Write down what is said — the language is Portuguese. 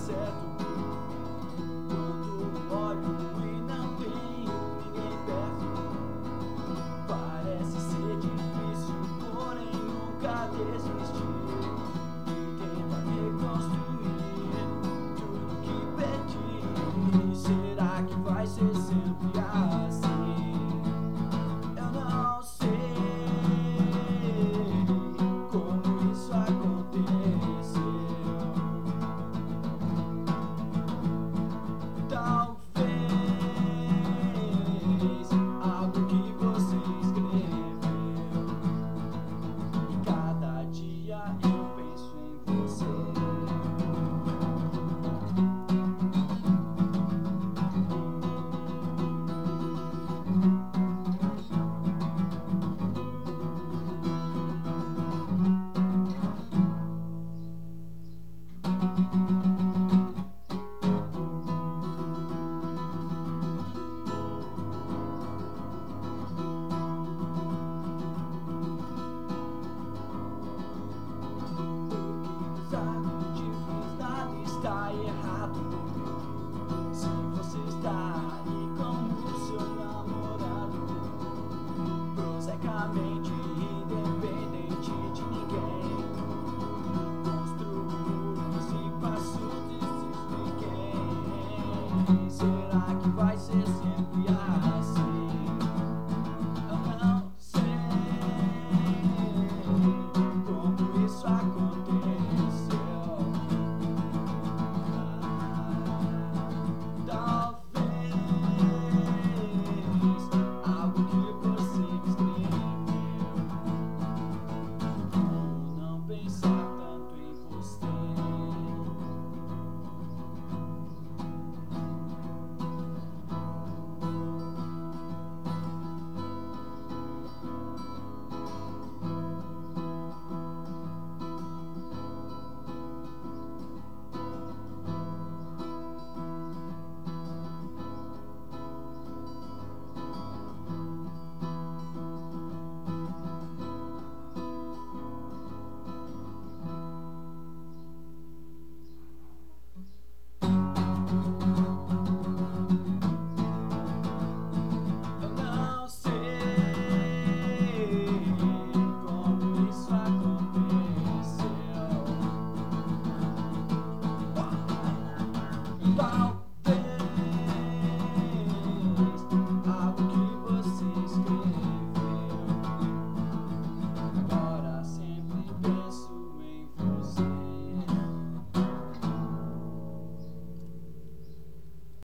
certo. Quando olho e não tenho ninguém perto, parece ser difícil, porém nunca desistir. E tenta reconstruir tudo que perdi. Será que vai ser sempre assim? Eu não sei como isso aconteceu. Talvez algo que você escreveu, e cada dia eu penso em você. Está errado se você está aí com o seu namorado prosecamente